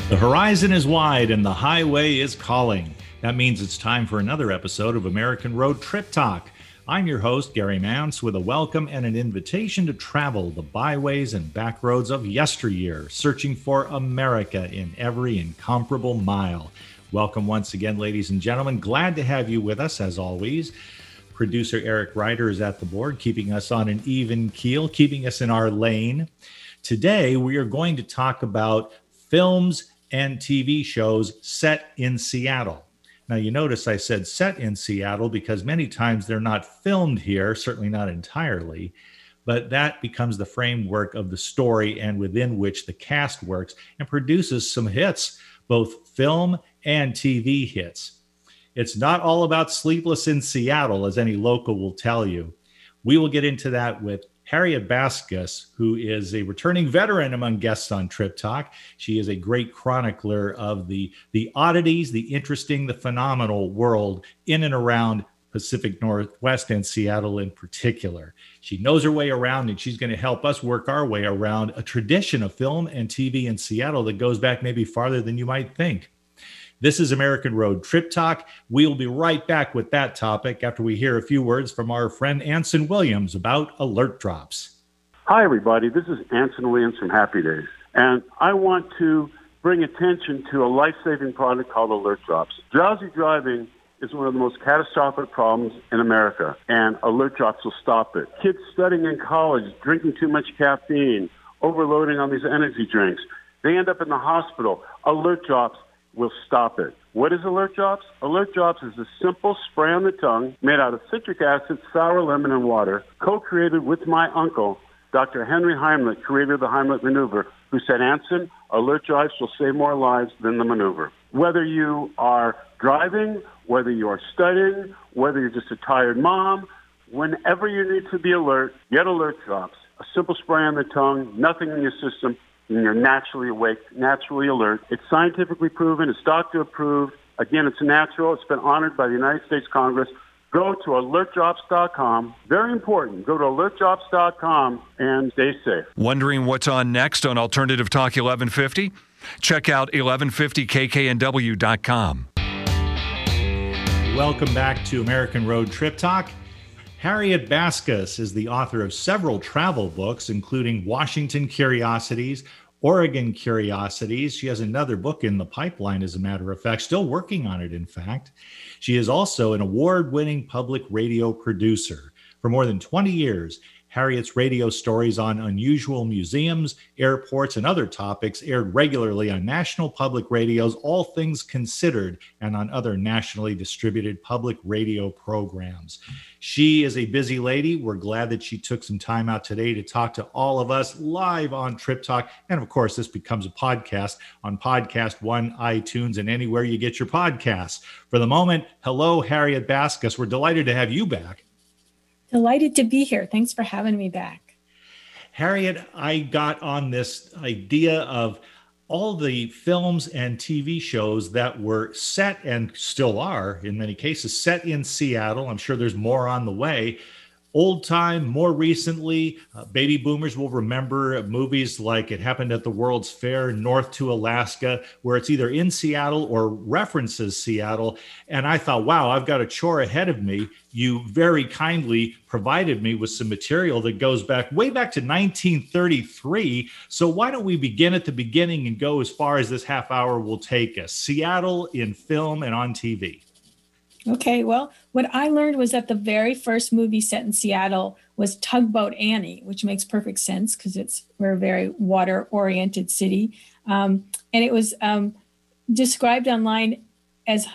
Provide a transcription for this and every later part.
The horizon is wide and the highway is calling. That means it's time for another episode of American Road Trip Talk. I'm your host, Gary Mance, with a welcome and an invitation to travel the byways and back roads of yesteryear, searching for America in every incomparable mile. Welcome once again, ladies and gentlemen. Glad to have you with us, as always. Producer Eric Ryder is at the board, keeping us on an even keel, keeping us in our lane. Today, we are going to talk about films and TV shows set in Seattle. Now, you notice I said set in Seattle because many times they're not filmed here, certainly not entirely, but that becomes the framework of the story and within which the cast works and produces some hits, both film and TV hits. It's not all about Sleepless in Seattle, as any local will tell you. We will get into that with Harriet Baskas, who is a returning veteran among guests on Trip Talk. She is a great chronicler of the oddities, the interesting, the phenomenal world in and around Pacific Northwest and Seattle in particular. She knows her way around, and she's going to help us work our way around a tradition of film and TV in Seattle that goes back maybe farther than you might think. This is American Road Trip Talk. We'll be right back with that topic after we hear a few words from our friend Anson Williams about alert drops. Hi, everybody. This is Anson Williams from Happy Days, and I want to bring attention to a life-saving product called Alert Drops. Drowsy driving is one of the most catastrophic problems in America, and Alert Drops will stop it. Kids studying in college, drinking too much caffeine, overloading on these energy drinks, they end up in the hospital. Alert Drops will stop it. What is Alert Drops? Alert Drops is a simple spray on the tongue made out of citric acid, sour lemon, and water, co-created with my uncle, Dr. Henry Heimlich, creator of the Heimlich maneuver, who said, Anson, Alert Drops will save more lives than the maneuver. Whether you are driving, whether you are studying, whether you're just a tired mom, whenever you need to be alert, get Alert Drops. A simple spray on the tongue, nothing in your system, and you're naturally awake, naturally alert. It's scientifically proven. It's doctor approved. Again, it's natural. It's been honored by the United States Congress. Go to alertdrops.com. Very important. Go to alertdrops.com and stay safe. Wondering what's on next on Alternative Talk 1150? Check out 1150kknw.com. Welcome back to American Road Trip Talk. Harriet Baskas is the author of several travel books, including Washington Curiosities, Oregon Curiosities. She has another book in the pipeline, as a matter of fact, still working on it, in fact. She is also an award-winning public radio producer. For more than 20 years, Harriet's radio stories on unusual museums, airports, and other topics aired regularly on national public radios, All Things Considered, and on other nationally distributed public radio programs. She is a busy lady. We're glad that she took some time out today to talk to all of us live on Trip Talk. And of course, this becomes a podcast on Podcast One, iTunes, and anywhere you get your podcasts. For the moment, hello, Harriet Baskas. We're delighted to have you back. Delighted to be here. Thanks for having me back. Harriet, I got on this idea of all the films and TV shows that were set, and still are in many cases, set in Seattle. I'm sure there's more on the way. Old time, more recently, baby boomers will remember movies like It Happened at the World's Fair, North to Alaska, where it's either in Seattle or references Seattle. And I thought, wow, I've got a chore ahead of me. You very kindly provided me with some material that goes back way back to 1933. So why don't we begin at the beginning and go as far as this half hour will take us? Seattle in film and on TV. Okay, well, what I learned was that the very first movie set in Seattle was Tugboat Annie, which makes perfect sense because we're a very water-oriented city. And it was described online as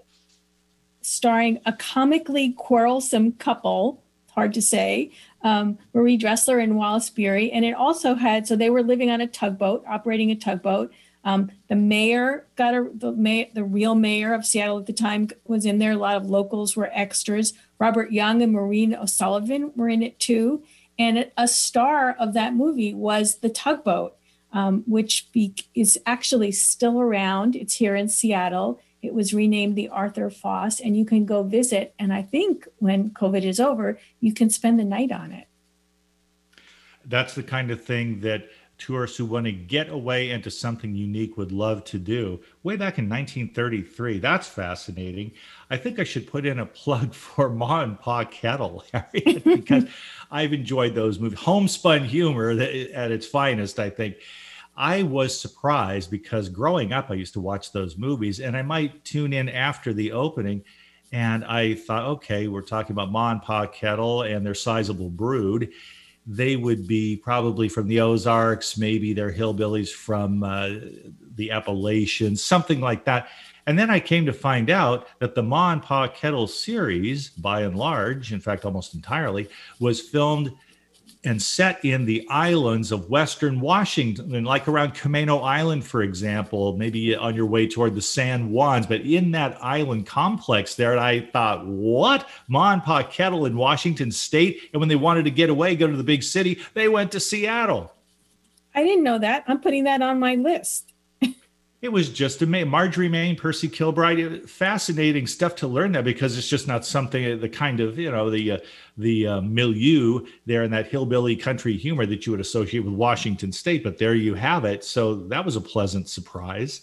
starring a comically quarrelsome couple, hard to say, Marie Dressler and Wallace Beery. And it also had, so they were living on a tugboat, operating a tugboat. The mayor the real mayor of Seattle at the time was in there. A lot of locals were extras. Robert Young and Maureen O'Sullivan were in it too. And a star of that movie was the tugboat, which is actually still around. It's here in Seattle. It was renamed the Arthur Foss, and you can go visit. And I think when COVID is over, you can spend the night on it. That's the kind of thing that tourists who want to get away into something unique would love to do. Way back in 1933. That's fascinating. I think I should put in a plug for Ma and Pa Kettle, Harriet, because I've enjoyed those movies. Homespun humor at its finest, I think. I was surprised because growing up, I used to watch those movies, and I might tune in after the opening. And I thought, okay, we're talking about Ma and Pa Kettle and their sizable brood. They would be probably from the Ozarks, maybe they're hillbillies from the Appalachians, something like that. And then I came to find out that the Ma and Pa Kettle series, by and large, in fact, almost entirely, was filmed and set in the islands of Western Washington, like around Camano Island, for example, maybe on your way toward the San Juans, but in that island complex there. And I thought, what? Ma and Pa Kettle in Washington State? And when they wanted to get away, go to the big city, they went to Seattle. I didn't know that. I'm putting that on my list. It was just amazing. Marjorie Main, Percy Kilbride, fascinating stuff to learn that, because it's just not something, the kind of, the milieu there in that hillbilly country humor that you would associate with Washington State. But there you have it. So that was a pleasant surprise.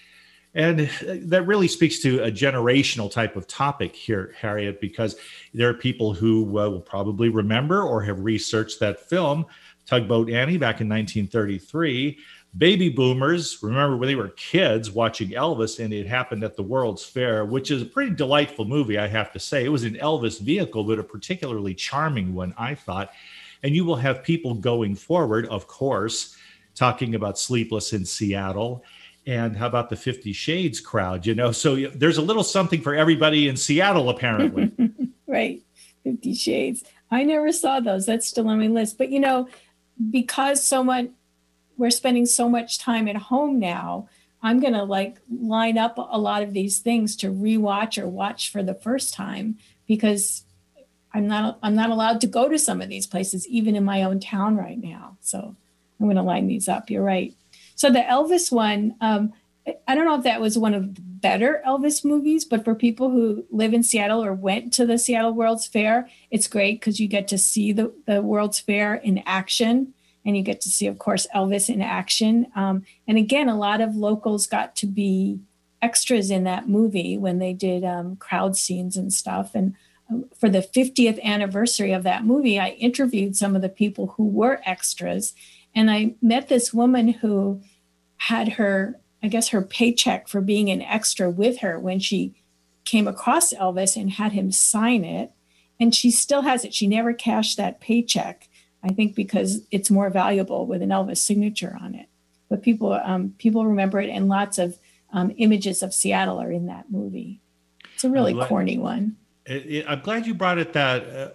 And that really speaks to a generational type of topic here, Harriet, because there are people who will probably remember or have researched that film, Tugboat Annie, back in 1933. Baby boomers remember when they were kids watching Elvis, and it happened at the World's Fair, which is a pretty delightful movie, I have to say. It was an Elvis vehicle, but a particularly charming one, I thought. And you will have people going forward, of course, talking about Sleepless in Seattle. And how about the 50 Shades crowd, So there's a little something for everybody in Seattle, apparently. Right. 50 Shades. I never saw those. That's still on my list. But, because we're spending so much time at home now, I'm going to line up a lot of these things to rewatch or watch for the first time, because I'm not allowed to go to some of these places, even in my own town right now. So I'm going to line these up. You're right. So the Elvis one, I don't know if that was one of the better Elvis movies, but for people who live in Seattle or went to the Seattle World's Fair, it's great because you get to see the World's Fair in action. And you get to see, of course, Elvis in action. And again, a lot of locals got to be extras in that movie when they did crowd scenes and stuff. And for the 50th anniversary of that movie, I interviewed some of the people who were extras. And I met this woman who had her paycheck for being an extra with her when she came across Elvis and had him sign it. And she still has it. She never cashed that paycheck, I think, because it's more valuable with an Elvis signature on it. But people remember it, and lots of images of Seattle are in that movie. It's a really corny one. I'm glad you brought it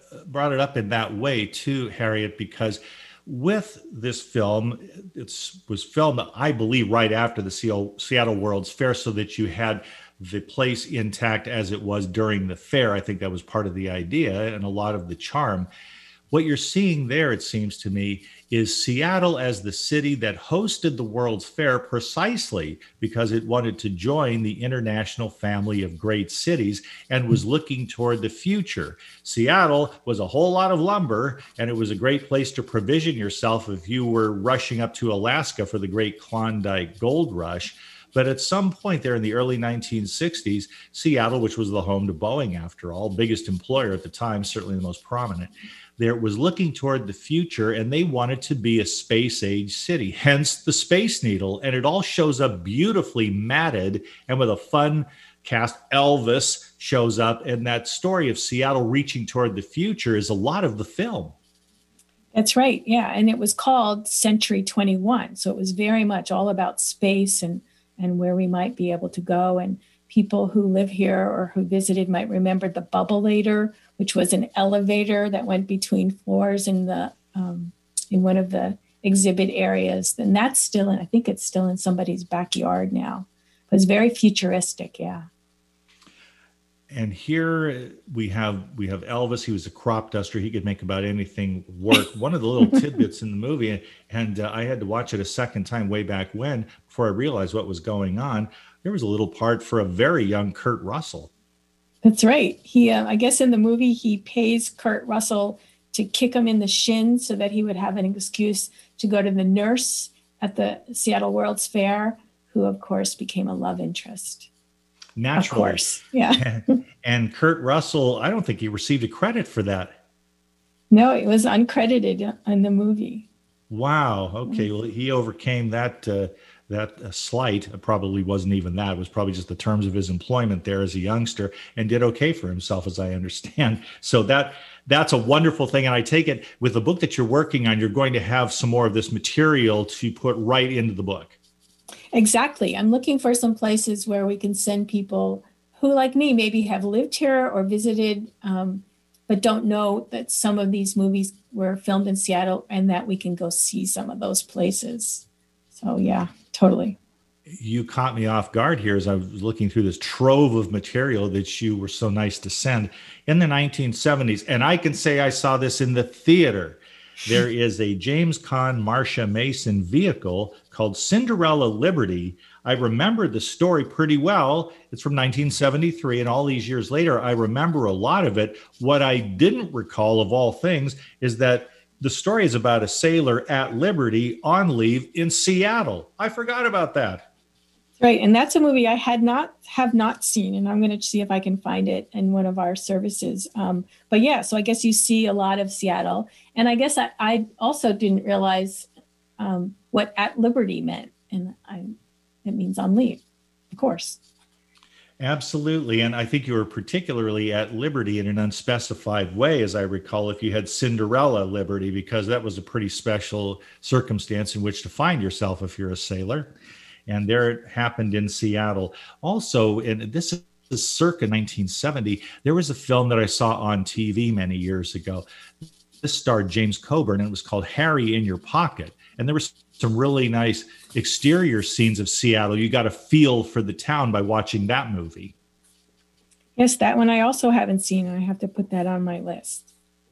up in that way too, Harriet, because with this film, it was filmed, I believe, right after the Seattle World's Fair, so that you had the place intact as it was during the fair. I think that was part of the idea and a lot of the charm. What you're seeing there, it seems to me, is Seattle as the city that hosted the World's Fair precisely because it wanted to join the international family of great cities and was looking toward the future. Seattle was a whole lot of lumber, and it was a great place to provision yourself if you were rushing up to Alaska for the great Klondike Gold Rush. But at some point there in the early 1960s, Seattle, which was the home to Boeing, after all, biggest employer at the time, certainly the most prominent, there was looking toward the future, and they wanted to be a space-age city, hence the Space Needle. And it all shows up beautifully matted and with a fun cast. Elvis shows up, and that story of Seattle reaching toward the future is a lot of the film. That's right, yeah. And it was called Century 21. So it was very much all about space and where we might be able to go. And people who live here or who visited might remember the Bubble-lator, which was an elevator that went between floors in one of the exhibit areas. And that's still I think it's still in somebody's backyard now. It was very futuristic, yeah. And here we have Elvis. He was a crop duster. He could make about anything work. One of the little tidbits in the movie, and I had to watch it a second time way back when before I realized what was going on. There was a little part for a very young Kurt Russell. That's right. He, I guess in the movie, he pays Kurt Russell to kick him in the shin so that he would have an excuse to go to the nurse. at the Seattle World's Fair, who of course became a love interest. Naturally. Of course, yeah. And Kurt Russell, I don't think he received a credit for that. No, it was uncredited in the movie. Wow. Okay. Well, he overcame that slight. It probably wasn't even that. It was probably just the terms of his employment there as a youngster, and did okay for himself, as I understand. So that's a wonderful thing. And I take it with the book that you're working on, you're going to have some more of this material to put right into the book. Exactly. I'm looking for some places where we can send people who, like me, maybe have lived here or visited, but don't know that some of these movies were filmed in Seattle, and that we can go see some of those places. So, yeah, totally. You caught me off guard here as I was looking through this trove of material that you were so nice to send in the 1970s. And I can say I saw this in the theater. There is a James Caan, Marsha Mason vehicle called Cinderella Liberty. I remember the story pretty well. It's from 1973, and all these years later, I remember a lot of it. What I didn't recall, of all things, is that the story is about a sailor at liberty on leave in Seattle. I forgot about that. Right, and that's a movie I have not seen, and I'm going to see if I can find it in one of our services. But yeah, so I guess you see a lot of Seattle, and I guess I also didn't realize what at liberty meant, and it means on leave, of course. Absolutely, and I think you were particularly at liberty in an unspecified way, as I recall, if you had Cinderella Liberty, because that was a pretty special circumstance in which to find yourself if you're a sailor. And there it happened in Seattle. Also, and this is circa 1970, there was a film that I saw on TV many years ago. This starred James Coburn, and it was called Harry in Your Pocket. And there was some really nice exterior scenes of Seattle. You got a feel for the town by watching that movie. Yes, that one I also haven't seen. I have to put that on my list.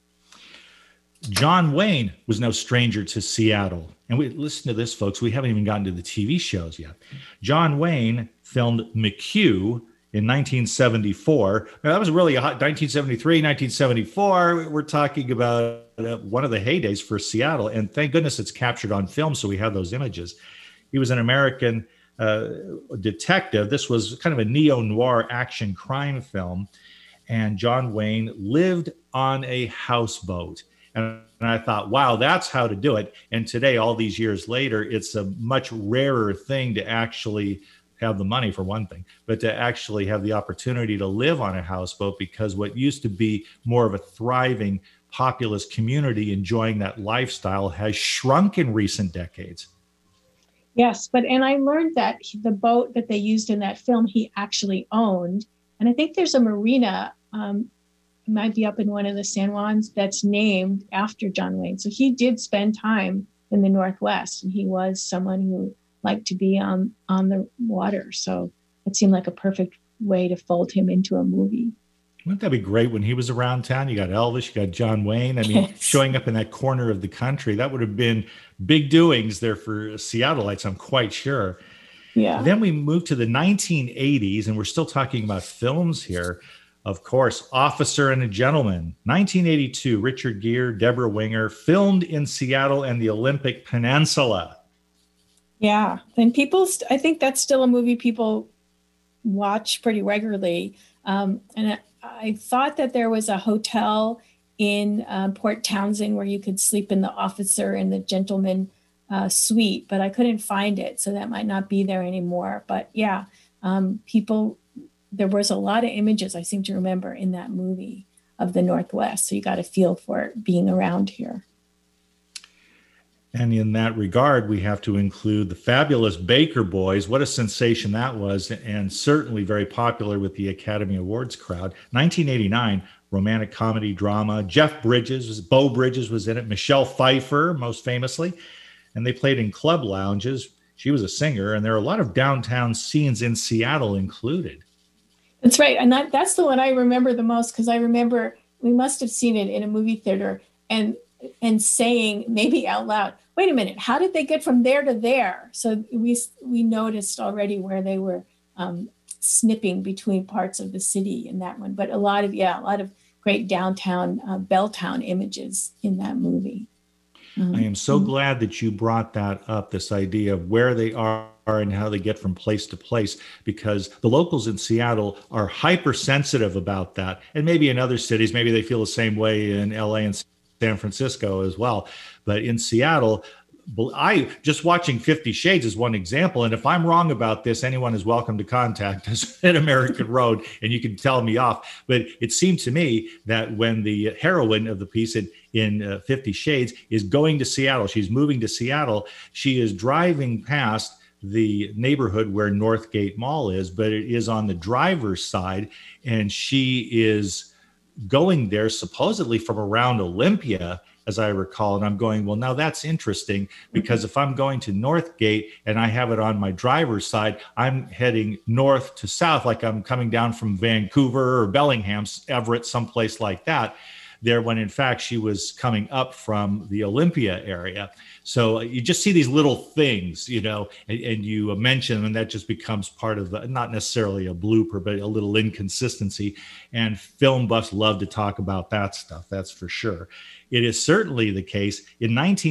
John Wayne was no stranger to Seattle. And listen to this, folks. We haven't even gotten to the TV shows yet. John Wayne filmed McHugh in 1974. Now, that was really a hot 1973, 1974. We're talking about one of the heydays for Seattle. And thank goodness it's captured on film, so we have those images. He was an American detective. This was kind of a neo-noir action crime film. And John Wayne lived on a houseboat. And I thought, wow, that's how to do it. And today, all these years later, it's a much rarer thing to actually have the money, for one thing, but to actually have the opportunity to live on a houseboat, because what used to be more of a thriving, populous community enjoying that lifestyle has shrunk in recent decades. Yes, and I learned that the boat that they used in that film, he actually owned. And I think there's a marina, it might be up in one of the San Juans, that's named after John Wayne. So he did spend time in the Northwest, and he was someone who liked to be on the water. So it seemed like a perfect way to fold him into a movie. Wouldn't that be great when he was around town? You got Elvis, you got John Wayne. I mean, yes. Showing up in that corner of the country, that would have been big doings there for Seattleites, I'm quite sure. Yeah. Then we moved to the 1980s, and we're still talking about films here. Of course, Officer and a Gentleman, 1982, Richard Gere, Deborah Winger, filmed in Seattle and the Olympic Peninsula. Yeah, and I think that's still a movie people watch pretty regularly. And I thought that there was a hotel in Port Townsend where you could sleep in the Officer and the Gentleman suite, but I couldn't find it, so that might not be there anymore. But yeah, there was a lot of images, I seem to remember, in that movie of the Northwest. So you got a feel for it being around here. And in that regard, we have to include the fabulous Baker Boys. What a sensation that was, and certainly very popular with the Academy Awards crowd. 1989, romantic comedy drama. Beau Bridges was in it. Michelle Pfeiffer, most famously. And they played in club lounges. She was a singer, and there are a lot of downtown scenes in Seattle included. That's right. And that's the one I remember the most, because I remember we must have seen it in a movie theater and saying maybe out loud, wait a minute, how did they get from there to there? So we noticed already where they were snipping between parts of the city in that one. But a lot of great downtown Belltown images in that movie. I am so glad that you brought that up, this idea of where they are and how they get from place to place, because the locals in Seattle are hypersensitive about that. And maybe in other cities, maybe they feel the same way in LA and San Francisco as well. But in Seattle, I just watching 50 Shades is one example. And if I'm wrong about this, anyone is welcome to contact us at American Road and you can tell me off. But it seemed to me that when the heroine of the piece in 50 Shades is going to Seattle, she's moving to Seattle, she is driving past the neighborhood where Northgate Mall is, but it is on the driver's side. And she is going there supposedly from around Olympia, as I recall. And I'm going, well, now that's interesting, because if I'm going to Northgate and I have it on my driver's side, I'm heading north to south, like I'm coming down from Vancouver or Bellingham, Everett, someplace like that there, when in fact she was coming up from the Olympia area. So you just see these little things, you know, and you mention them, and that just becomes part of the, not necessarily a blooper, but a little inconsistency. And film buffs love to talk about that stuff, that's for sure. It is certainly the case in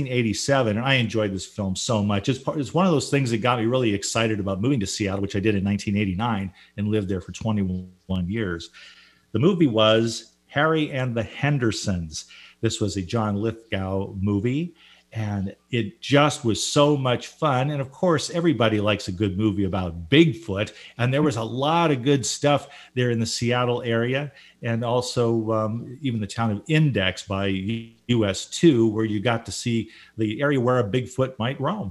1987, and I enjoyed this film so much. It's one of those things that got me really excited about moving to Seattle, which I did in 1989 and lived there for 21 years. The movie was Harry and the Hendersons. This was a John Lithgow movie, and it just was so much fun. And of course, everybody likes a good movie about Bigfoot, and there was a lot of good stuff there in the Seattle area, and also even the town of Index by US 2, where you got to see the area where a Bigfoot might roam.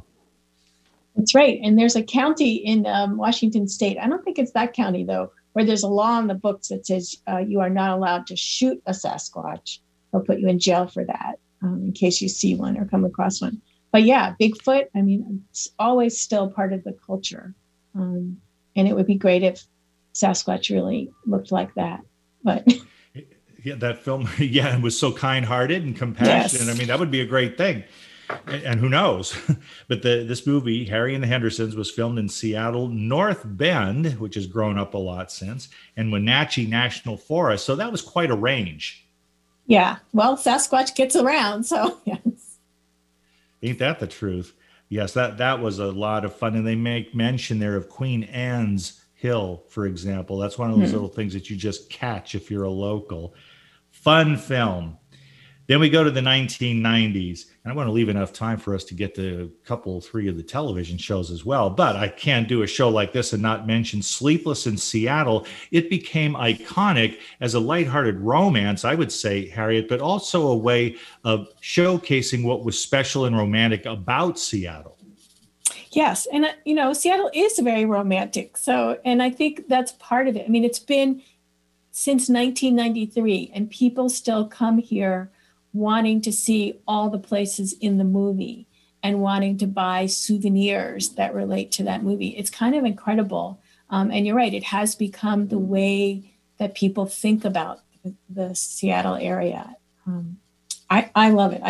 That's right. And there's a county in Washington State, I don't think it's that county though, where there's a law in the books that says you are not allowed to shoot a Sasquatch. They'll put you in jail for that in case you see one or come across one. But yeah, Bigfoot, I mean, it's always still part of the culture. And it would be great if Sasquatch really looked like that. But yeah, that film, yeah, it was so kind-hearted and compassionate. Yes. I mean, that would be a great thing. And who knows? But this movie, Harry and the Hendersons, was filmed in Seattle, North Bend, which has grown up a lot since, and Wenatchee National Forest. So that was quite a range. Yeah. Well, Sasquatch gets around, so yes. Ain't that the truth? Yes, that was a lot of fun. And they make mention there of Queen Anne's Hill, for example. That's one of those little things that you just catch if you're a local. Fun film. Then we go to the 1990s, and I want to leave enough time for us to get to a couple, three of the television shows as well. But I can't do a show like this and not mention Sleepless in Seattle. It became iconic as a lighthearted romance, I would say, Harriet, but also a way of showcasing what was special and romantic about Seattle. Yes. And, you know, Seattle is very romantic. So, and I think that's part of it. I mean, it's been since 1993, and people still come here wanting to see all the places in the movie and wanting to buy souvenirs that relate to that movie. It's kind of incredible. And you're right, it has become the way that people think about the Seattle area. I love it.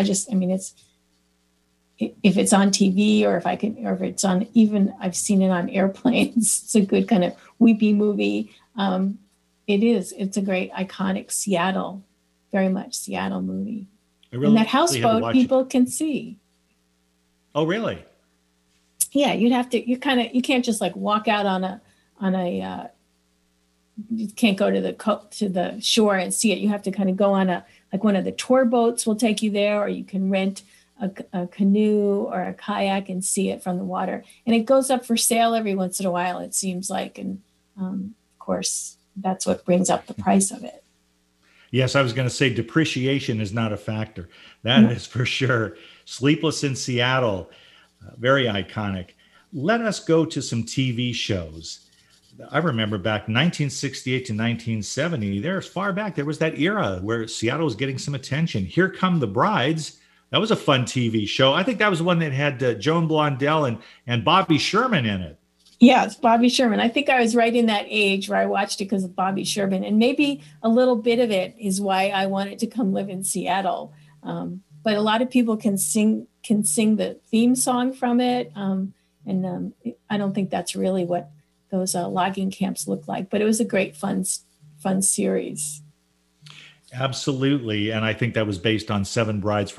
If it's on TV or if it's on, even I've seen it on airplanes, it's a good kind of weepy movie. It's a great iconic Seattle, very much Seattle movie. Really, and that houseboat people can see. Oh, really? Yeah, you can't just like walk out on a you can't go to the shore and see it. You have to kind of go on one of the tour boats will take you there, or you can rent a canoe or a kayak and see it from the water. And it goes up for sale every once in a while, it seems like. And of course, that's what brings up the price of it. Yes, I was going to say depreciation is not a factor. That is for sure. Sleepless in Seattle, very iconic. Let us go to some TV shows. I remember back 1968 to 1970, there's far back, there was that era where Seattle was getting some attention. Here Come the Brides. That was a fun TV show. I think that was the one that had Joan Blondell and Bobby Sherman in it. Yes, Bobby Sherman. I think I was right in that age where I watched it because of Bobby Sherman. And maybe a little bit of it is why I wanted to come live in Seattle. But a lot of people can sing the theme song from it. I don't think that's really what those logging camps look like. But it was a great, fun series. Absolutely. And I think that was based on Seven Brides for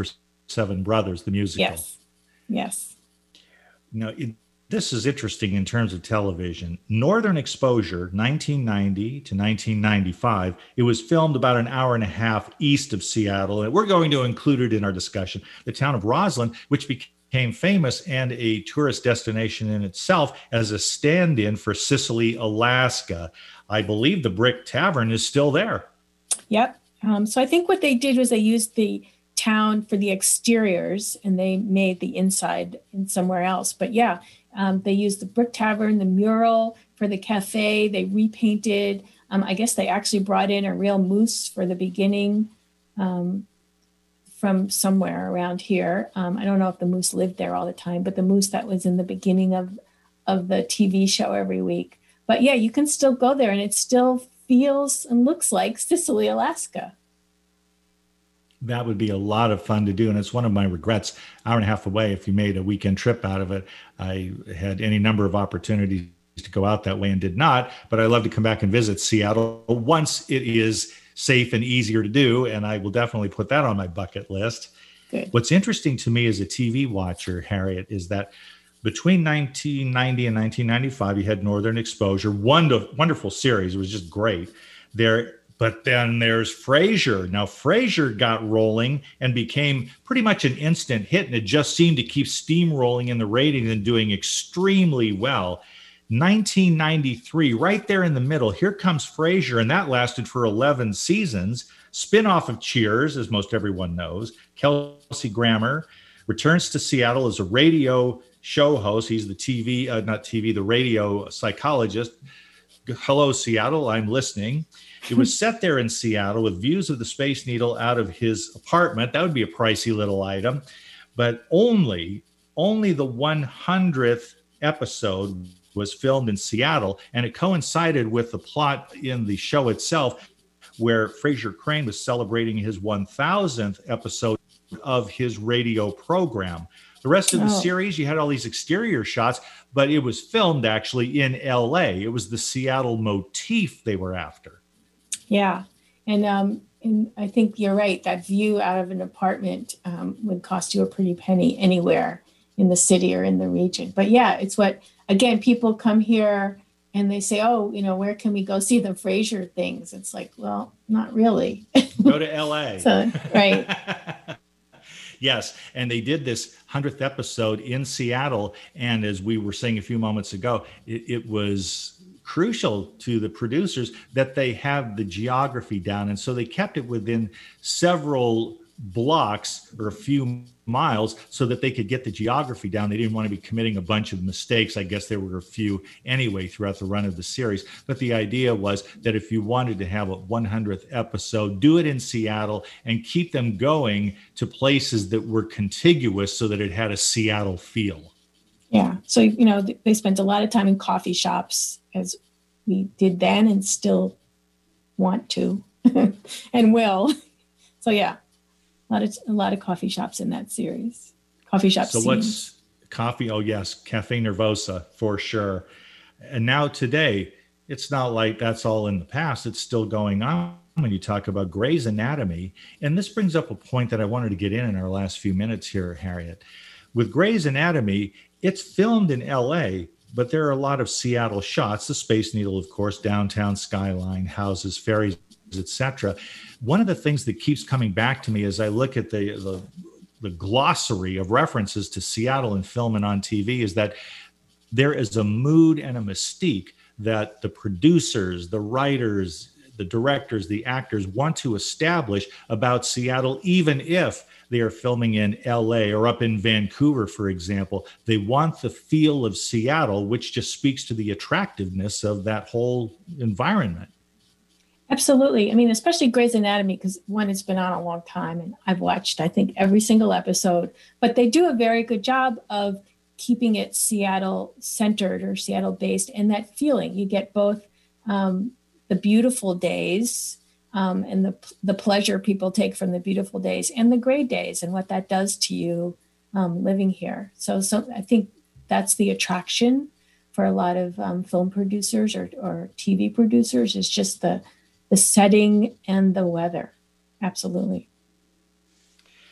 Seven Brothers, the musical. Yes. Yes. Now, this is interesting in terms of television. Northern Exposure, 1990 to 1995. It was filmed about an hour and a half east of Seattle, and we're going to include it in our discussion. The town of Roslyn, which became famous and a tourist destination in itself as a stand-in for Cicely, Alaska. I believe the Brick Tavern is still there. Yep. So I think what they did was they used the town for the exteriors and they made the inside in somewhere else. But yeah, they used the Brick Tavern, the mural for the cafe. They repainted. I guess they actually brought in a real moose for the beginning from somewhere around here. I don't know if the moose lived there all the time, but the moose that was in the beginning of the TV show every week. But yeah, you can still go there and it still feels and looks like Cicely, Alaska. That would be a lot of fun to do. And it's one of my regrets, hour and a half away. If you made a weekend trip out of it, I had any number of opportunities to go out that way and did not, but I love to come back and visit Seattle once it is safe and easier to do. And I will definitely put that on my bucket list. Good. What's interesting to me as a TV watcher, Harriet, is that between 1990 and 1995, you had Northern Exposure, wonderful series. It was just great there. But then there's Frasier. Now, Frasier got rolling and became pretty much an instant hit, and it just seemed to keep steamrolling in the ratings and doing extremely well. 1993, right there in the middle, here comes Frasier, and that lasted for 11 seasons. Spinoff of Cheers, as most everyone knows. Kelsey Grammer returns to Seattle as a radio show host. He's the radio psychologist. Hello, Seattle, I'm listening. It was set there in Seattle with views of the Space Needle out of his apartment. That would be a pricey little item. But only the 100th episode was filmed in Seattle, and it coincided with the plot in the show itself, where Frasier Crane was celebrating his 1000th episode of his radio program. The rest of the series, you had all these exterior shots, but it was filmed actually in LA. It was the Seattle motif they were after. Yeah. And I think you're right. That view out of an apartment would cost you a pretty penny anywhere in the city or in the region. But yeah, it's what, again, people come here and they say, oh, where can we go see the Frasier things? It's like, well, not really. Go to LA. So, right. Yes, and they did this 100th episode in Seattle, and as we were saying a few moments ago, it was crucial to the producers that they have the geography down, and so they kept it within several blocks or a few miles so that they could get the geography down. They didn't want to be committing a bunch of mistakes. I guess there were a few anyway throughout the run of the series. But the idea was that if you wanted to have a 100th episode, do it in Seattle and keep them going to places that were contiguous so that it had a Seattle feel. Yeah. So, they spent a lot of time in coffee shops, as we did then and still want to and will. So, yeah. A lot of coffee shops in that series. Coffee shop So scenes. What's coffee? Oh, yes. Cafe Nervosa, for sure. And now today, it's not like that's all in the past. It's still going on when you talk about Grey's Anatomy. And this brings up a point that I wanted to get in our last few minutes here, Harriet. With Grey's Anatomy, it's filmed in LA, but there are a lot of Seattle shots. The Space Needle, of course, downtown skyline, houses, ferries, etc. One of the things that keeps coming back to me as I look at the glossary of references to Seattle in film and on TV is that there is a mood and a mystique that the producers, the writers, the directors, the actors want to establish about Seattle, even if they are filming in LA or up in Vancouver, for example. They want the feel of Seattle, which just speaks to the attractiveness of that whole environment. Absolutely. I mean, especially Grey's Anatomy, because one, it's been on a long time and I've watched, I think, every single episode, but they do a very good job of keeping it Seattle centered or Seattle based. And that feeling, you get both the beautiful days and the pleasure people take from the beautiful days and the gray days and what that does to you living here. So I think that's the attraction for a lot of film producers or TV producers is just the setting and the weather. Absolutely.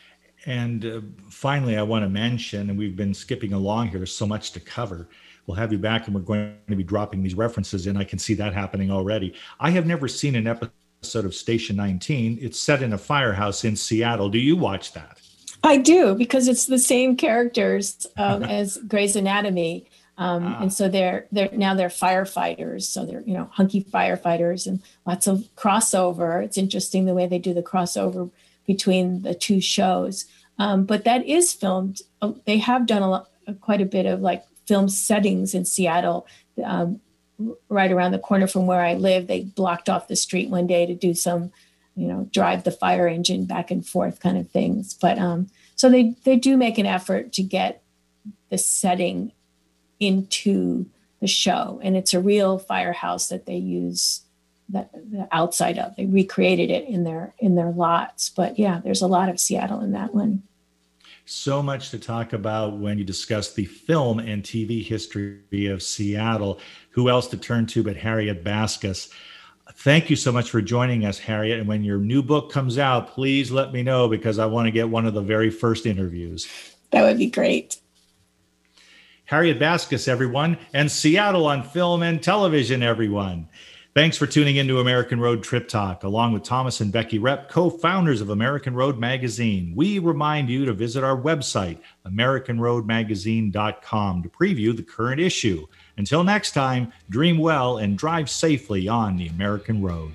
And finally, I want to mention, and we've been skipping along here, there's so much to cover. We'll have you back and we're going to be dropping these references in. I can see that happening already. I have never seen an episode of Station 19. It's set in a firehouse in Seattle. Do you watch that? I do, because it's the same characters as Grey's Anatomy. And so they're firefighters. So they're, hunky firefighters, and lots of crossover. It's interesting the way they do the crossover between the two shows. But that is filmed. They have done quite a bit of like film settings in Seattle, right around the corner from where I live. They blocked off the street one day to do some, drive the fire engine back and forth kind of things. But so they do make an effort to get the setting into the show. And it's a real firehouse that they use the outside of. They recreated it in their lots. But yeah, there's a lot of Seattle in that one. So much to talk about when you discuss the film and TV history of Seattle. Who else to turn to but Harriet Baskas? Thank you so much for joining us, Harriet. And when your new book comes out, please let me know, because I want to get one of the very first interviews. That would be great. Harriet Baskas, everyone, and Seattle on Film and Television, everyone. Thanks for tuning into American Road Trip Talk. Along with Thomas and Becky Repp, co-founders of American Road Magazine, we remind you to visit our website, AmericanRoadMagazine.com, to preview the current issue. Until next time, dream well and drive safely on the American Road.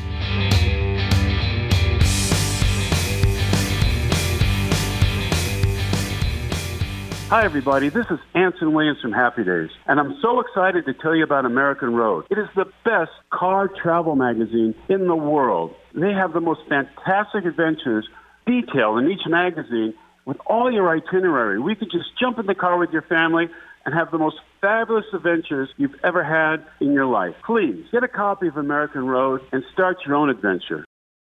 Hi, everybody. This is Anson Williams from Happy Days, and I'm so excited to tell you about American Road. It is the best car travel magazine in the world. They have the most fantastic adventures detailed in each magazine with all your itinerary. We could just jump in the car with your family and have the most fabulous adventures you've ever had in your life. Please get a copy of American Road and start your own adventure.